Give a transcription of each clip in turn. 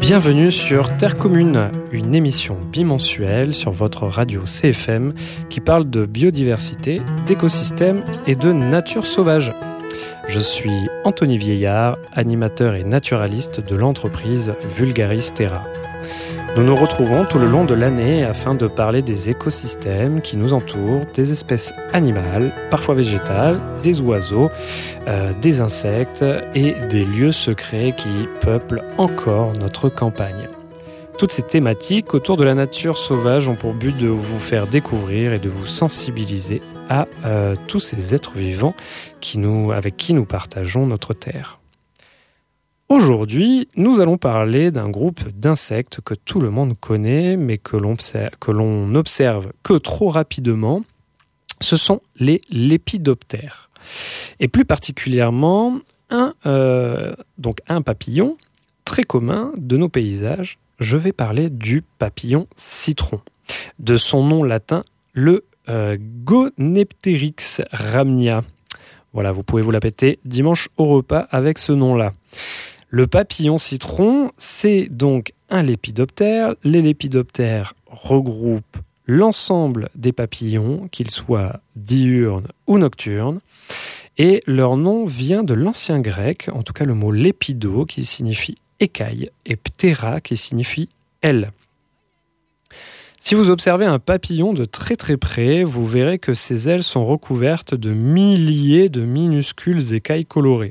Bienvenue sur Terre Commune, une émission bimensuelle sur votre radio CFM qui parle de biodiversité, d'écosystèmes et de nature sauvage. Je suis Anthony Vieillard, animateur et naturaliste de l'entreprise Vulgaris Terra. Nous nous retrouvons tout le long de l'année afin de parler des écosystèmes qui nous entourent, des espèces animales, parfois végétales, des oiseaux, des insectes et des lieux secrets qui peuplent encore notre campagne. Toutes ces thématiques autour de la nature sauvage ont pour but de vous faire découvrir et de vous sensibiliser à tous ces êtres vivants avec qui nous partageons notre terre. Aujourd'hui, nous allons parler d'un groupe d'insectes que tout le monde connaît, mais que l'on observe que trop rapidement. Ce sont les lépidoptères. Et plus particulièrement, un papillon très commun de nos paysages. Je vais parler du papillon citron. De son nom latin, le Gonepteryx rhamnia. Voilà, vous pouvez vous la péter dimanche au repas avec ce nom-là. Le papillon citron, c'est donc un lépidoptère. Les lépidoptères regroupent l'ensemble des papillons, qu'ils soient diurnes ou nocturnes. Et leur nom vient de l'ancien grec, en tout cas le mot lépido qui signifie écaille et ptéra qui signifie aile. Si vous observez un papillon de très très près, vous verrez que ses ailes sont recouvertes de milliers de minuscules écailles colorées.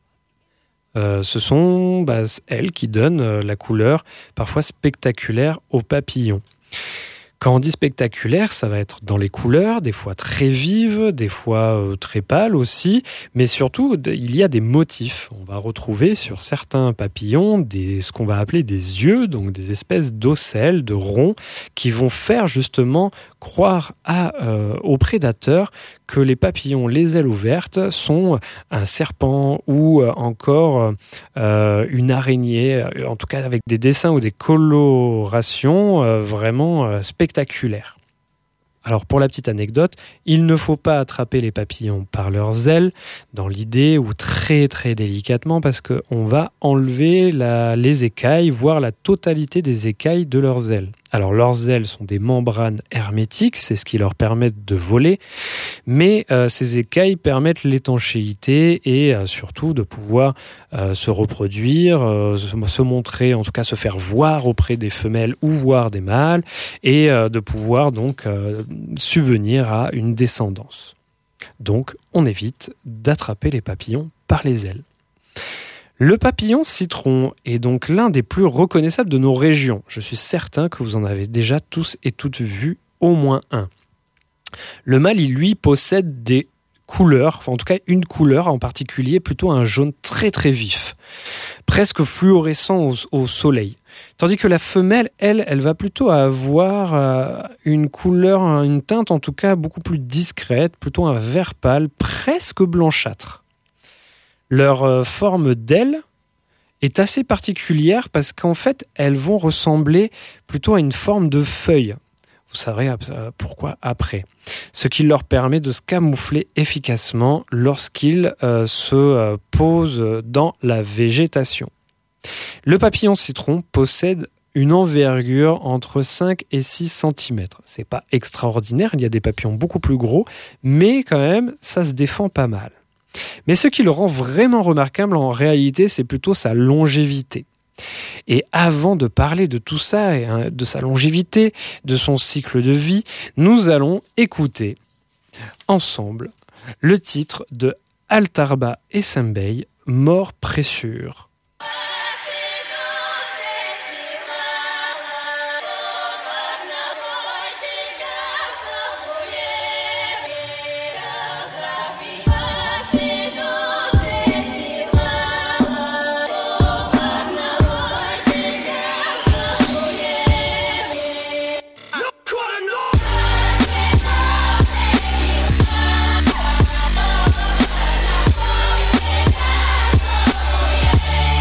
Ce sont elles qui donnent la couleur parfois spectaculaire au papillon. Quand on dit spectaculaire, ça va être dans les couleurs, des fois très vives, des fois très pâles aussi, mais surtout il y a des motifs. On va retrouver sur certains papillons ce qu'on va appeler des yeux, donc des espèces d'ocelles, de ronds, qui vont faire justement croire aux prédateurs que les papillons, les ailes ouvertes, sont un serpent ou encore une araignée, en tout cas avec des dessins ou des colorations vraiment spectaculaires. Alors pour la petite anecdote, il ne faut pas attraper les papillons par leurs ailes dans l'idée ou très très délicatement parce qu'on va enlever les écailles, voire la totalité des écailles de leurs ailes. Alors leurs ailes sont des membranes hermétiques, c'est ce qui leur permet de voler, mais ces écailles permettent l'étanchéité et surtout de pouvoir se reproduire, se montrer, en tout cas se faire voir auprès des femelles ou voir des mâles et de pouvoir donc subvenir à une descendance. Donc on évite d'attraper les papillons par les ailes. Le papillon citron est donc l'un des plus reconnaissables de nos régions. Je suis certain que vous en avez déjà tous et toutes vu au moins un. Le mâle, lui, possède des couleurs, en tout cas une couleur en particulier, plutôt un jaune très très vif, presque fluorescent au soleil. Tandis que la femelle, elle va plutôt avoir une couleur, une teinte en tout cas beaucoup plus discrète, plutôt un vert pâle, presque blanchâtre. Leur forme d'aile est assez particulière parce qu'en fait, elles vont ressembler plutôt à une forme de feuille. Vous saurez pourquoi après. Ce qui leur permet de se camoufler efficacement lorsqu'ils se posent dans la végétation. Le papillon citron possède une envergure entre 5 et 6 cm. C'est pas extraordinaire, il y a des papillons beaucoup plus gros, mais quand même, ça se défend pas mal. Mais ce qui le rend vraiment remarquable en réalité, c'est plutôt sa longévité. Et avant de parler de tout ça, et de sa longévité, de son cycle de vie, nous allons écouter ensemble le titre de Altarba et Sembey, Mort Pressure. Yeah.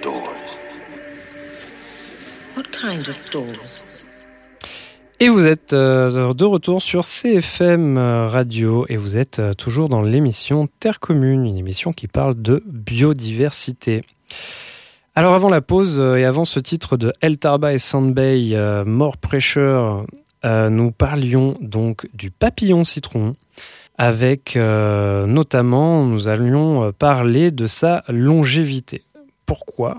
doors. What kind of doors? Et vous êtes de retour sur CFM Radio et vous êtes toujours dans l'émission Terre Commune, une émission qui parle de biodiversité. Alors avant la pause et avant ce titre de El Tarba et Sandbay, More Pressure, nous parlions donc du papillon citron avec notamment, nous allions parler de sa longévité. Pourquoi ?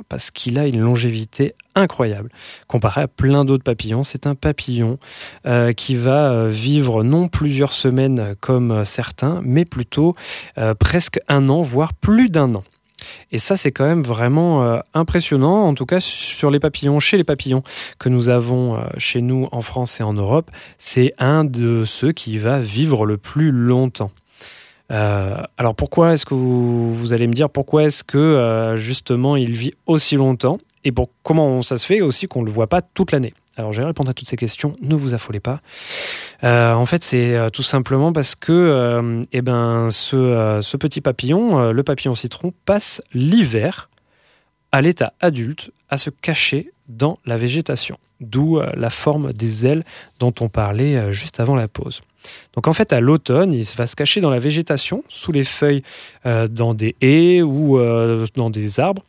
Parce qu'il a une longévité incroyable. Comparé à plein d'autres papillons, c'est un papillon qui va vivre non plusieurs semaines comme certains, mais plutôt presque un an, voire plus d'un an. Et ça, c'est quand même vraiment impressionnant, en tout cas sur les papillons, chez les papillons que nous avons chez nous en France et en Europe, c'est un de ceux qui va vivre le plus longtemps. Alors pourquoi est-ce que vous allez me dire pourquoi est-ce que justement il vit aussi longtemps et comment ça se fait aussi qu'on ne le voit pas toute l'année? Alors je vais répondre à toutes ces questions, ne vous affolez pas. En fait c'est tout simplement parce que ce petit papillon, le papillon citron, passe l'hiver à l'état adulte à se cacher dans la végétation, d'où la forme des ailes dont on parlait juste avant la pause. Donc en fait à l'automne, il va se cacher dans la végétation, sous les feuilles dans des haies ou dans des arbres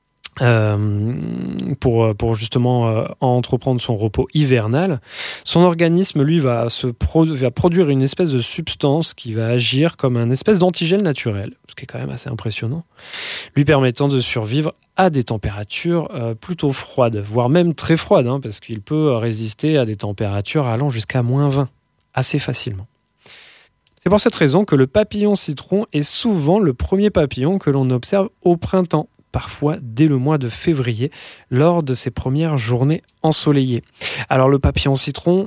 pour justement entreprendre son repos hivernal. Son organisme, lui, va produire une espèce de substance qui va agir comme un espèce d'antigel naturel, ce qui est quand même assez impressionnant, lui permettant de survivre à des températures plutôt froides, voire même très froides, parce qu'il peut résister à des températures allant jusqu'à -20, assez facilement. C'est pour cette raison que le papillon citron est souvent le premier papillon que l'on observe au printemps, parfois dès le mois de février, lors de ses premières journées ensoleillées. Alors le papillon citron,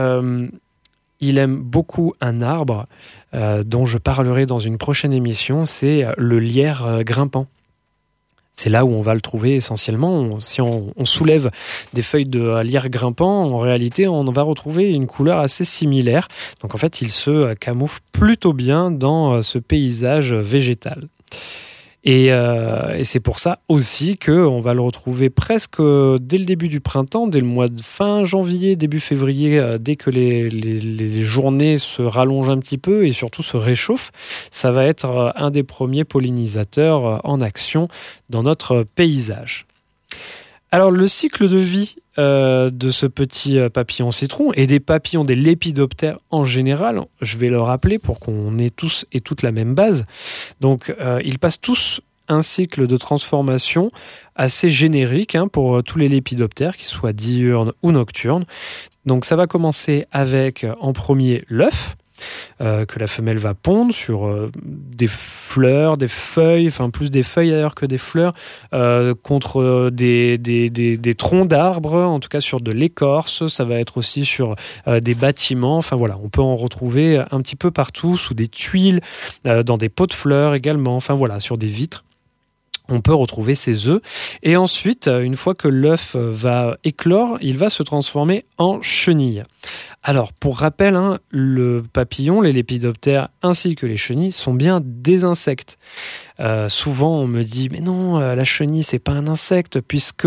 il aime beaucoup un arbre dont je parlerai dans une prochaine émission, c'est le lierre grimpant. C'est là où on va le trouver essentiellement. Si on soulève des feuilles de lierre grimpant, en réalité, on va retrouver une couleur assez similaire. Donc en fait, il se camoufle plutôt bien dans ce paysage végétal. Et c'est pour ça aussi qu'on va le retrouver presque dès le début du printemps, dès le mois de fin janvier, début février, dès que les journées se rallongent un petit peu et surtout se réchauffent. Ça va être un des premiers pollinisateurs en action dans notre paysage. Alors le cycle de vie de ce petit papillon citron et des papillons, des lépidoptères en général, je vais le rappeler pour qu'on ait tous et toutes la même base. Donc ils passent tous un cycle de transformation assez générique pour tous les lépidoptères, qu'ils soient diurnes ou nocturnes. Donc ça va commencer avec en premier l'œuf, que la femelle va pondre sur des fleurs, des feuilles, enfin plus des feuilles d'ailleurs que des fleurs, contre des troncs d'arbres, en tout cas sur de l'écorce. Ça va être aussi sur des bâtiments. Enfin voilà, on peut en retrouver un petit peu partout, sous des tuiles, dans des pots de fleurs également. Enfin voilà, sur des vitres. On peut retrouver ces œufs. Et ensuite, une fois que l'œuf va éclore, il va se transformer en chenille. Alors, pour rappel, le papillon, les lépidoptères ainsi que les chenilles sont bien des insectes. Souvent, on me dit « Mais non, la chenille, c'est pas un insecte, puisque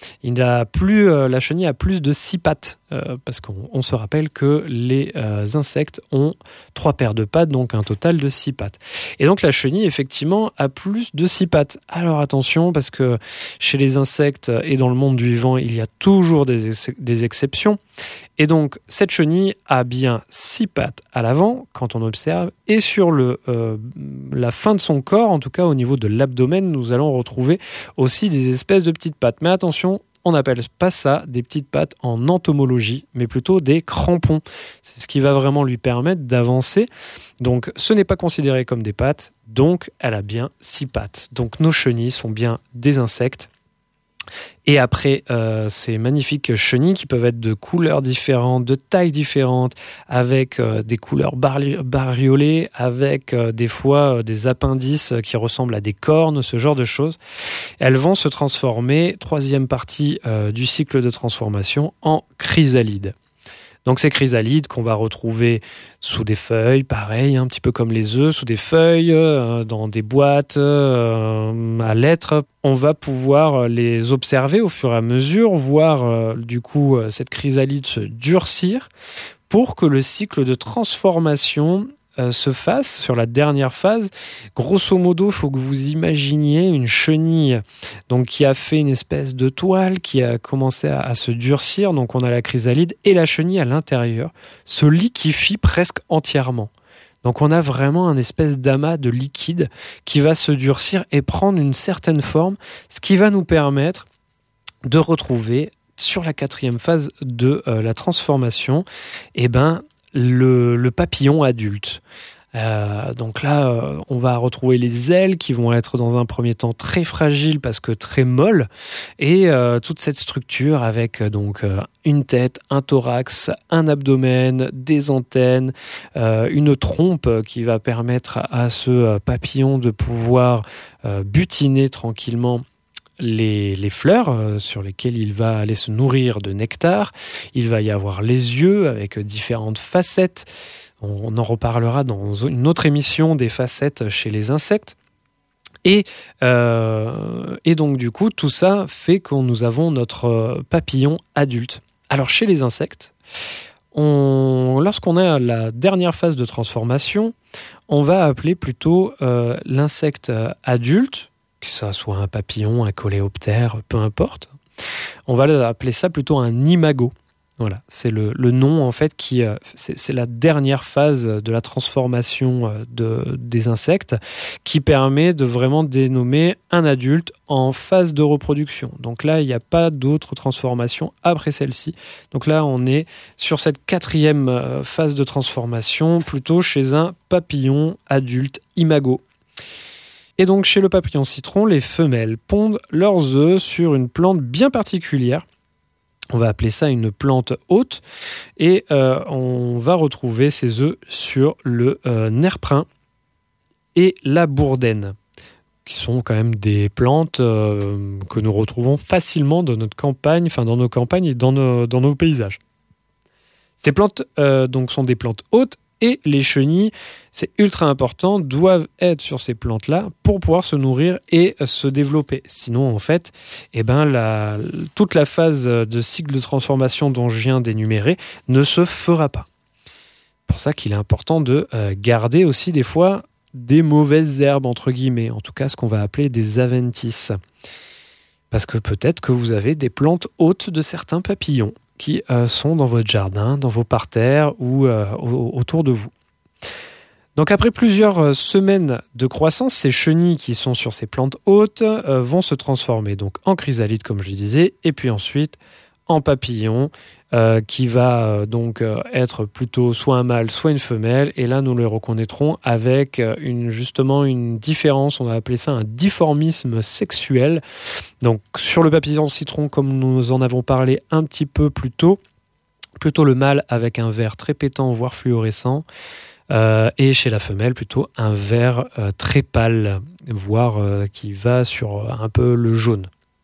la chenille a plus de 6 pattes. » Parce qu'on se rappelle que les insectes ont 3 paires de pattes, donc un total de 6 pattes. Et donc, la chenille, effectivement, a plus de 6 pattes. Alors, attention, parce que chez les insectes et dans le monde du vivant, il y a toujours des exceptions. Et donc, cette chenille a bien 6 pattes à l'avant, quand on observe, et sur la fin de son corps, en tout cas au niveau de l'abdomen, nous allons retrouver aussi des espèces de petites pattes. Mais attention, on n'appelle pas ça des petites pattes en entomologie, mais plutôt des crampons. C'est ce qui va vraiment lui permettre d'avancer. Donc, ce n'est pas considéré comme des pattes, donc elle a bien 6 pattes. Donc, nos chenilles sont bien des insectes. Et après, ces magnifiques chenilles qui peuvent être de couleurs différentes, de tailles différentes, avec des couleurs bariolées, avec des fois des appendices qui ressemblent à des cornes, ce genre de choses. Elles vont se transformer, troisième partie du cycle de transformation, en chrysalides. Donc ces chrysalides qu'on va retrouver sous des feuilles, pareil, un petit peu comme les œufs, sous des feuilles, dans des boîtes, à lettres. On va pouvoir les observer au fur et à mesure, voir du coup cette chrysalide se durcir pour que le cycle de transformation se fasse sur la dernière phase. Grosso modo, il faut que vous imaginiez une chenille donc, qui a fait une espèce de toile, qui a commencé à se durcir. Donc on a la chrysalide et la chenille à l'intérieur se liquéfie presque entièrement. Donc on a vraiment un espèce d'amas de liquide qui va se durcir et prendre une certaine forme, ce qui va nous permettre de retrouver sur la 4e phase de la transformation, le papillon adulte. Donc là, on va retrouver les ailes qui vont être dans un premier temps très fragiles parce que très molles, et toute cette structure avec donc une tête, un thorax, un abdomen, des antennes, une trompe qui va permettre à ce papillon de pouvoir butiner tranquillement les fleurs sur lesquelles il va aller se nourrir de nectar. Il va y avoir les yeux avec différentes facettes. On en reparlera dans une autre émission des facettes chez les insectes. Et donc du coup, tout ça fait que nous avons notre papillon adulte. Alors chez les insectes, lorsqu'on est à la dernière phase de transformation, on va appeler plutôt l'insecte adulte, que ça soit un papillon, un coléoptère, peu importe. On va appeler ça plutôt un imago. Voilà, c'est le nom en fait c'est la dernière phase de la transformation des insectes qui permet de vraiment dénommer un adulte en phase de reproduction. Donc là, il n'y a pas d'autre transformation après celle-ci. Donc là, on est sur cette 4e phase de transformation, plutôt chez un papillon adulte imago. Et donc chez le papillon citron, les femelles pondent leurs œufs sur une plante bien particulière. On va appeler ça une plante hôte, et on va retrouver ces œufs sur le nerprin et la bourdaine, qui sont quand même des plantes que nous retrouvons facilement dans notre campagne, enfin dans nos campagnes et dans nos paysages. Ces plantes donc sont des plantes hôtes, et les chenilles, c'est ultra important, doivent être sur ces plantes-là pour pouvoir se nourrir et se développer. Sinon, en fait, toute la phase de cycle de transformation dont je viens d'énumérer ne se fera pas. C'est pour ça qu'il est important de garder aussi des fois des mauvaises herbes, entre guillemets, en tout cas ce qu'on va appeler des adventices. Parce que peut-être que vous avez des plantes hôtes de certains papillons qui sont dans votre jardin, dans vos parterres ou autour de vous. Donc après plusieurs semaines de croissance, ces chenilles qui sont sur ces plantes hôtes vont se transformer donc en chrysalide, comme je le disais, et puis ensuite en papillon, qui va donc être plutôt soit un mâle, soit une femelle. Et là, nous le reconnaîtrons avec justement une différence, on va appeler ça un difformisme sexuel. Donc sur le papillon citron, comme nous en avons parlé un petit peu plus tôt, plutôt le mâle avec un vert très pétant, voire fluorescent, et chez la femelle, plutôt un vert très pâle, voire qui va sur un peu le jaune. Ok ?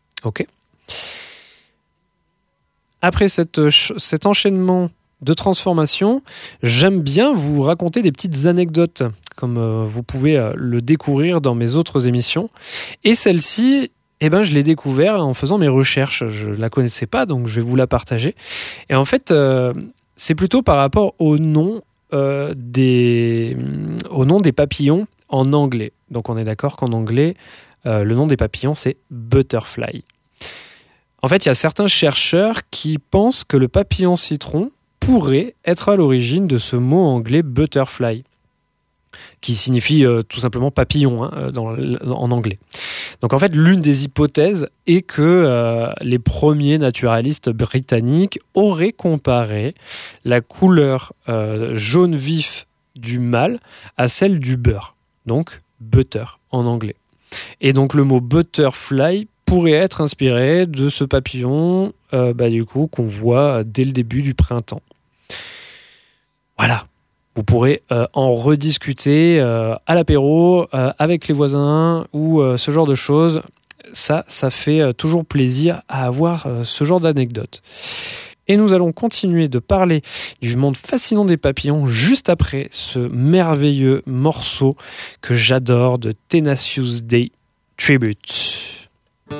Après cet enchaînement de transformation, j'aime bien vous raconter des petites anecdotes, comme vous pouvez le découvrir dans mes autres émissions. Et celle-ci, je l'ai découvert en faisant mes recherches. Je ne la connaissais pas, donc je vais vous la partager. Et en fait, c'est plutôt par rapport au nom des papillons en anglais. Donc on est d'accord qu'en anglais, le nom des papillons, c'est butterfly. En fait, il y a certains chercheurs qui pensent que le papillon citron pourrait être à l'origine de ce mot anglais butterfly, qui signifie tout simplement papillon en anglais. Donc en fait, l'une des hypothèses est que les premiers naturalistes britanniques auraient comparé la couleur jaune vif du mâle à celle du beurre, donc butter en anglais. Et donc le mot butterfly pourrait être inspiré de ce papillon qu'on voit dès le début du printemps. Voilà, vous pourrez en rediscuter à l'apéro, avec les voisins ou ce genre de choses. Ça fait toujours plaisir à avoir ce genre d'anecdote. Et nous allons continuer de parler du monde fascinant des papillons juste après ce merveilleux morceau que j'adore de Tenacious D Tribute.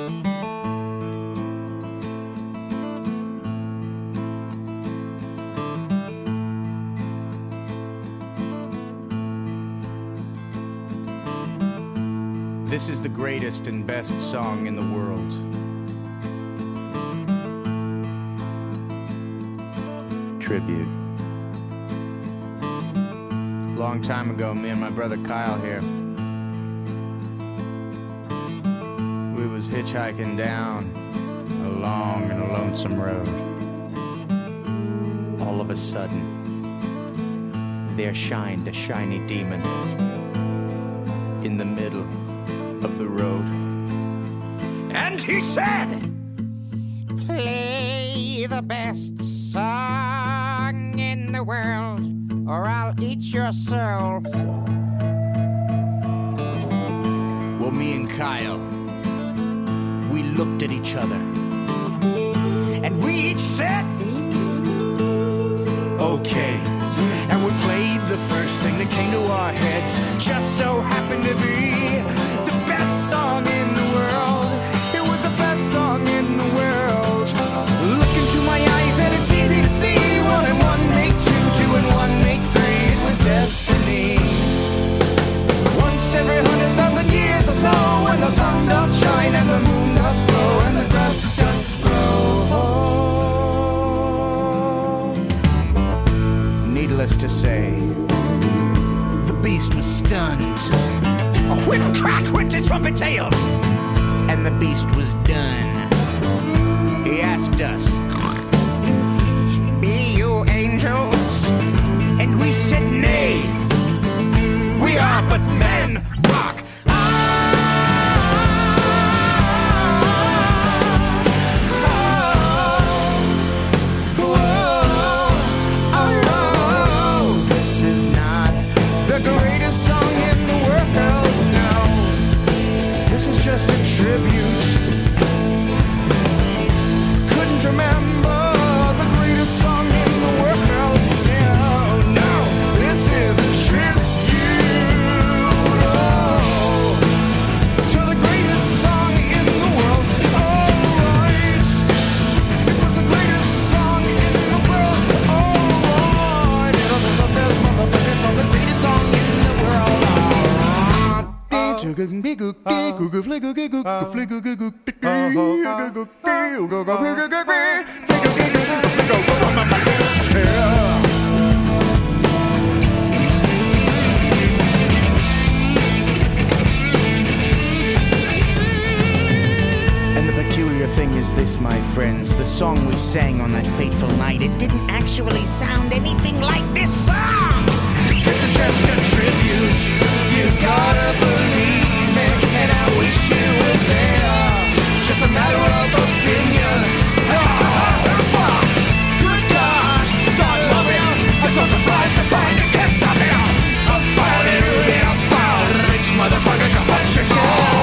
This is the greatest and best song in the world. Tribute. Long time ago, me and my brother Kyle here, we was hitchhiking down a long and a lonesome road. All of a sudden, there shined a shiny demon in the middle of the road. And he said, "Play the best song in the world, or I'll eat your soul." Well, me and Kyle, we looked at each other, and we each said, "Okay." And we played the first thing that came to our heads, just so happened to be the best song in the world. It was the best song in the world. Look into my eyes and it's easy to see. 1 and 1 make 2, 2 and 1 make 3. It was destiny. Once every 100,000 years or so, when the sun doth shine and the moon doth glow and the grass doth grow. Needless to say, the beast was stunned. A whip crack went his trumpet tail, and the beast was done. He asked us, "Be you angels?" And we said, "Nay, we are but men." Rock. This is not the greatest song in the world, no. This is just a tribute. Couldn't remember the greatest song in the world. No, no, this is a tribute to the greatest song in the world. Alright, it was the greatest song in the world. Alright, it was the best motherfucker from the greatest song in the world. And the peculiar thing is this, my friends, the song we sang on that fateful night, it didn't actually sound anything like this song. This is just a tribute. You gotta believe it, and I wish you were there. Just a matter of opinion. Good God, God love you. I'm so surprised to find you can't stop me. I'm firing really about rich motherfucker capacity.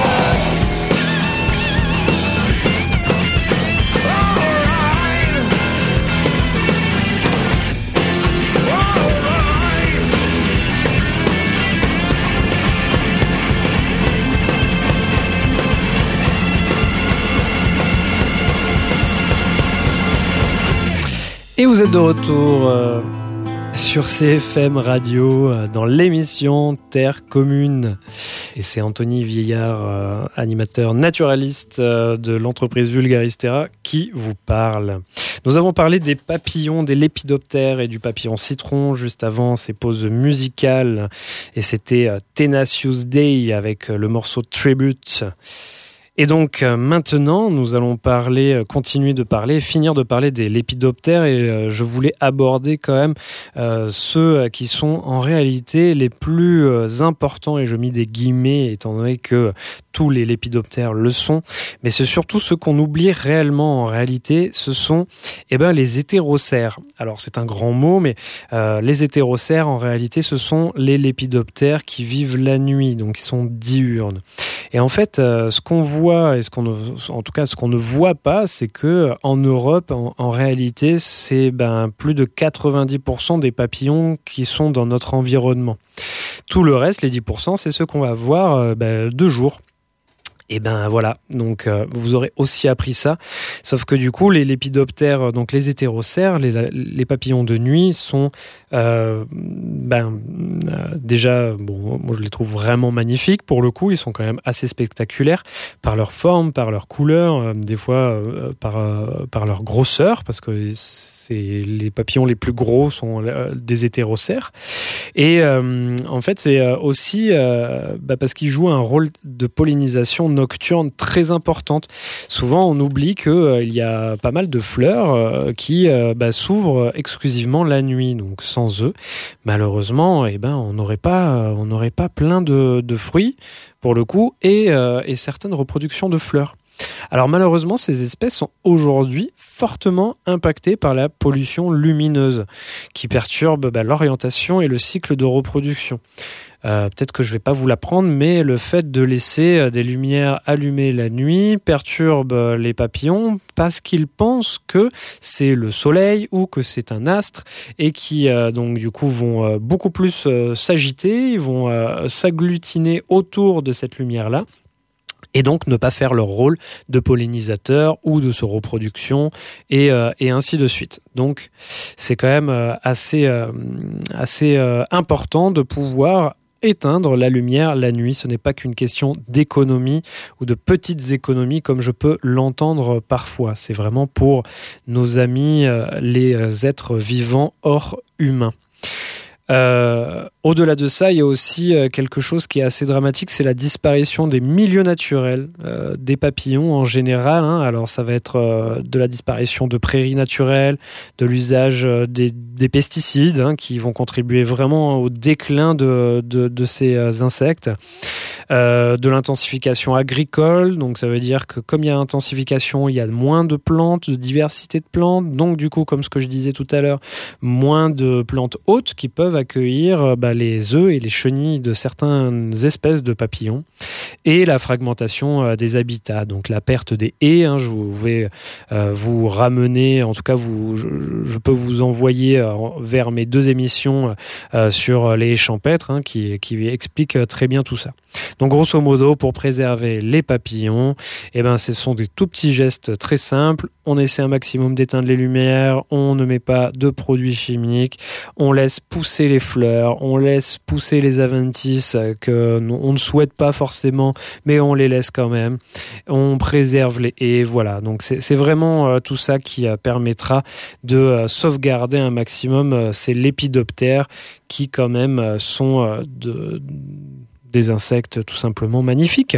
Et vous êtes de retour sur CFM Radio dans l'émission Terre Commune. Et c'est Anthony Vieillard, animateur naturaliste de l'entreprise Vulgaristera, qui vous parle. Nous avons parlé des papillons, des lépidoptères et du papillon citron juste avant ces pauses musicales. Et c'était Tenacious D avec le morceau Tribute. Et donc maintenant, nous allons continuer de parler, finir de parler des lépidoptères et je voulais aborder quand même ceux qui sont en réalité les plus importants, et je mets des guillemets étant donné que tous les lépidoptères le sont, mais c'est surtout ceux qu'on oublie réellement en réalité, ce sont les hétérocères. Alors c'est un grand mot, mais les hétérocères en réalité ce sont les lépidoptères qui vivent la nuit, donc ils sont diurnes. Et en fait, ce qu'on voit voit, et en tout cas ce qu'on ne voit pas, c'est que en Europe, en réalité, c'est plus de 90% des papillons qui sont dans notre environnement. Tout le reste, les 10%, c'est ceux qu'on va voir de jour. Et voilà, donc vous aurez aussi appris ça, sauf que du coup les lépidoptères, donc les hétérocères, les papillons de nuit sont déjà, moi je les trouve vraiment magnifiques pour le coup, ils sont quand même assez spectaculaires par leur forme, par leur couleur, des fois par leur grosseur, parce que les papillons les plus gros sont des hétérocères. Et en fait, c'est aussi parce qu'ils jouent un rôle de pollinisation nocturne très importante. Souvent, on oublie qu'il y a pas mal de fleurs qui s'ouvrent exclusivement la nuit. Donc, sans eux, malheureusement, on n'aurait pas plein de fruits, pour le coup, et certaines reproductions de fleurs. Alors malheureusement, ces espèces sont aujourd'hui fortement impactées par la pollution lumineuse qui perturbe l'orientation et le cycle de reproduction. Peut-être que je ne vais pas vous l'apprendre, mais le fait de laisser des lumières allumées la nuit perturbe les papillons parce qu'ils pensent que c'est le soleil ou que c'est un astre et qui donc du coup vont beaucoup plus s'agiter, ils vont s'agglutiner autour de cette lumière-là. Et donc ne pas faire leur rôle de pollinisateur ou de reproduction et ainsi de suite. Donc c'est quand même assez important de pouvoir éteindre la lumière la nuit. Ce n'est pas qu'une question d'économie ou de petites économies comme je peux l'entendre parfois. C'est vraiment pour nos amis les êtres vivants hors humains. Au-delà de ça, il y a aussi quelque chose qui est assez dramatique, c'est la disparition des milieux naturels des papillons en général. Alors ça va être de la disparition de prairies naturelles, de l'usage des pesticides qui vont contribuer vraiment au déclin de ces insectes, de l'intensification agricole. Donc ça veut dire que comme il y a intensification, il y a moins de plantes, de diversité de plantes. Donc du coup, comme ce que je disais tout à l'heure, moins de plantes hôtes qui peuvent accueillir les œufs et les chenilles de certaines espèces de papillons, et la fragmentation des habitats, donc la perte des haies. Je vais vous ramener, en tout cas je peux vous envoyer vers mes 2 émissions sur les haies champêtres qui expliquent très bien tout ça. Donc grosso modo, pour préserver les papillons, ce sont des tout petits gestes très simples. On essaie un maximum d'éteindre les lumières, on ne met pas de produits chimiques, on laisse pousser les fleurs, on laisse pousser les adventices qu'on ne souhaite pas forcément, mais on les laisse quand même. On préserve les haies, voilà. Donc c'est vraiment tout ça qui permettra de sauvegarder un maximum ces lépidoptères qui quand même sont des insectes tout simplement magnifiques.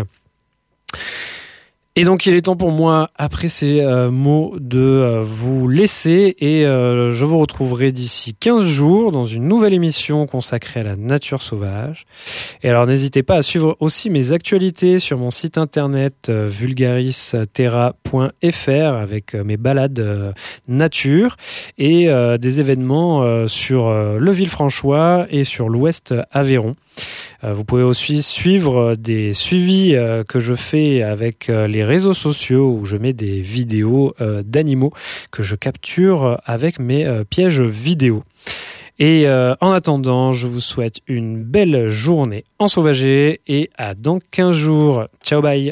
Et donc il est temps pour moi, après ces mots, de vous laisser et je vous retrouverai d'ici 15 jours dans une nouvelle émission consacrée à la nature sauvage. Et alors n'hésitez pas à suivre aussi mes actualités sur mon site internet vulgaristerra.fr avec mes balades nature et des événements sur le Villefranchois et sur l'Ouest Aveyron. Vous pouvez aussi suivre des suivis que je fais avec les réseaux sociaux où je mets des vidéos d'animaux que je capture avec mes pièges vidéo. Et en attendant, je vous souhaite une belle journée ensauvagée et à dans 15 jours. Ciao, bye!